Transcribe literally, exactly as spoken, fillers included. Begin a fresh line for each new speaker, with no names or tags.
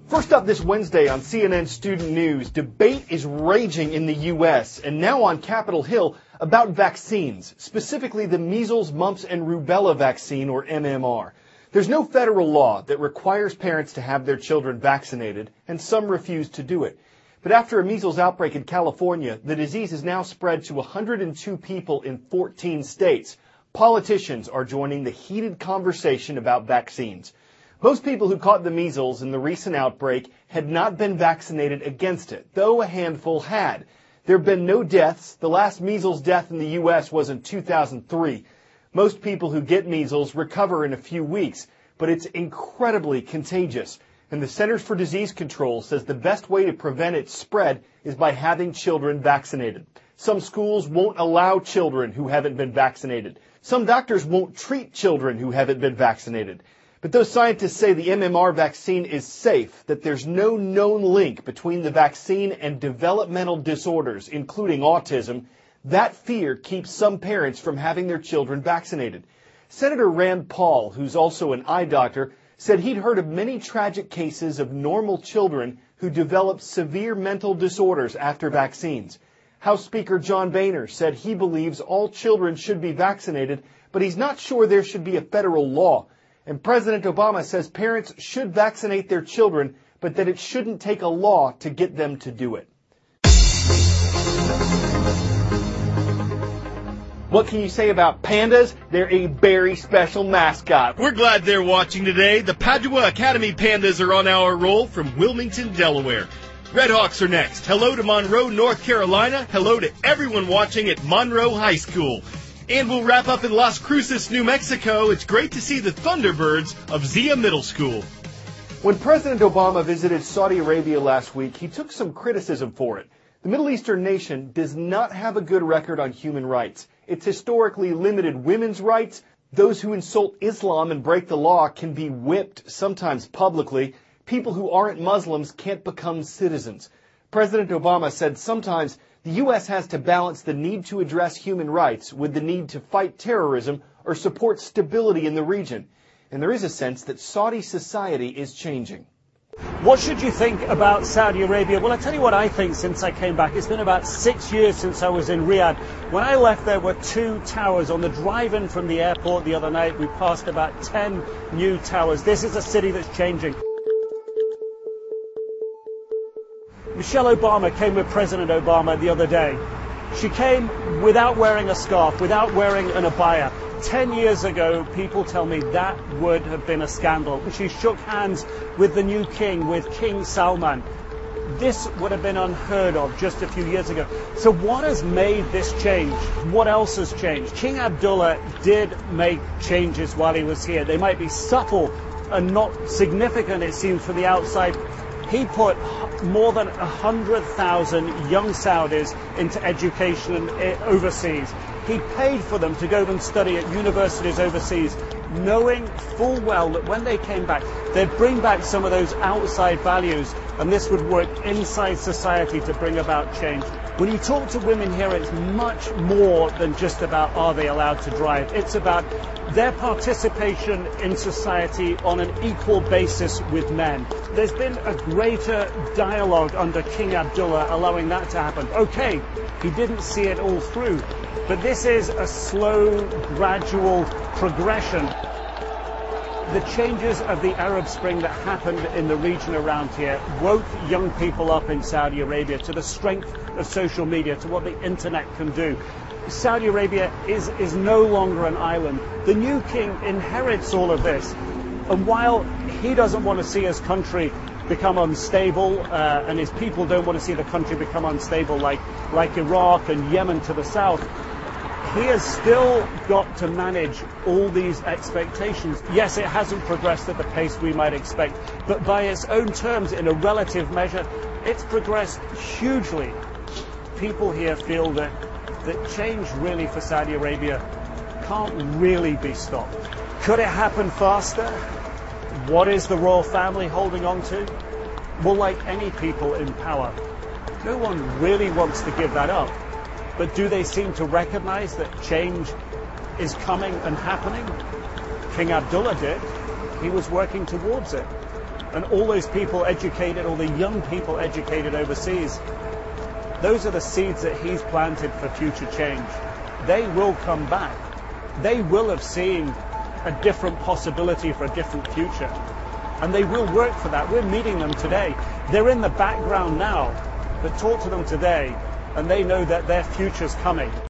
First up this Wednesday on C N N Student News, debate is raging in the U S and now on Capitol Hill about vaccines, specifically the measles, mumps, and rubella vaccine, or M M R. There's no federal law that requires parents to have their children vaccinated, and some refuse to do it. But after a measles outbreak in California, the disease has now spread to one hundred two people in fourteen states. Politicians are joining the heated conversation about vaccines. Most people who caught the measles in the recent outbreak had not been vaccinated against it, though a handful had. There have been no deaths. The last measles death in the U S was in two thousand three. Most people who get measles recover in a few weeks, but it's incredibly contagious. And the Centers for Disease Control says the best way to prevent its spread is by having children vaccinated. Some schools won't allow children who haven't been vaccinated. Some doctors won't treat children who haven't been vaccinated. But those scientists say the M M R vaccine is safe, that there's no known link between the vaccine and developmental disorders, including autism. That fear keeps some parents from having their children vaccinated. Senator Rand Paul, who's also an eye doctor, said he'd heard of many tragic cases of normal children who developed severe mental disorders after vaccines. House Speaker John Boehner said he believes all children should be vaccinated, but he's not sure there should be a federal law. And President Obama says parents should vaccinate their children, but that it shouldn't take a law to get them to do it. What can you say about pandas? They're a very special mascot.
We're glad they're watching today. The Padua Academy Pandas are on our roll from Wilmington, Delaware. Redhawks are next. Hello to Monroe, North Carolina. Hello to everyone watching at Monroe High School. And we'll wrap up in Las Cruces, New Mexico. It's great to see the Thunderbirds of Zia Middle School.
When President Obama visited Saudi Arabia last week, he took some criticism for it. The Middle Eastern nation does not have a good record on human rights. It's historically limited women's rights. Those who insult Islam and break the law can be whipped, sometimes publicly. People who aren't Muslims can't become citizens. President Obama said sometimes the U S has to balance the need to address human rights with the need to fight terrorism or support stability in the region. And there is a sense that Saudi society is changing.
What should you think about Saudi Arabia? Well, I tell you what I think since I came back. It's been about six years since I was in Riyadh. When I left, there were two towers. On the drive-in from the airport the other night, we passed about ten new towers. This is a city that's changing. Michelle Obama came with President Obama the other day. She came without wearing a scarf, without wearing an abaya. Ten years ago, people tell me that would have been a scandal. She shook hands with the new king, with King Salman. This would have been unheard of just a few years ago. So what has made this change? What else has changed? King Abdullah did make changes while he was here. They might be subtle and not significant, it seems, from the outside. He put more than one hundred thousand young Saudis into education overseas. He paid for them to go and study at universities overseas, knowing full well that when they came back, they'd bring back some of those outside values, and this would work inside society to bring about change. When you talk to women here, it's much more than just about are they allowed to drive. It's about their participation in society on an equal basis with men. There's been a greater dialogue under King Abdullah allowing that to happen. Okay, he didn't see it all through, but this is a slow, gradual progression. The changes of the Arab Spring that happened in the region around here woke young people up in Saudi Arabia to the strength of social media, to what the internet can do. Saudi Arabia is, is no longer an island. The new king inherits all of this. And while he doesn't want to see his country become unstable, uh, and his people don't want to see the country become unstable like, like Iraq and Yemen to the south, he has still got to manage all these expectations. Yes, it hasn't progressed at the pace we might expect, but by its own terms, in a relative measure, it's progressed hugely. People here feel that, that change really for Saudi Arabia can't really be stopped. Could it happen faster? What is the royal family holding on to? Well, like any people in power, no one really wants to give that up. But do they seem to recognize that change is coming and happening? King Abdullah did. He was working towards it. and all those people educated, all the young people educated overseas, those are the seeds that he's planted for future change. They will come back. They will have seen a different possibility for a different future. And they will work for that. We're meeting them today. They're in the background now, but talk to them today, and they know that their future's coming.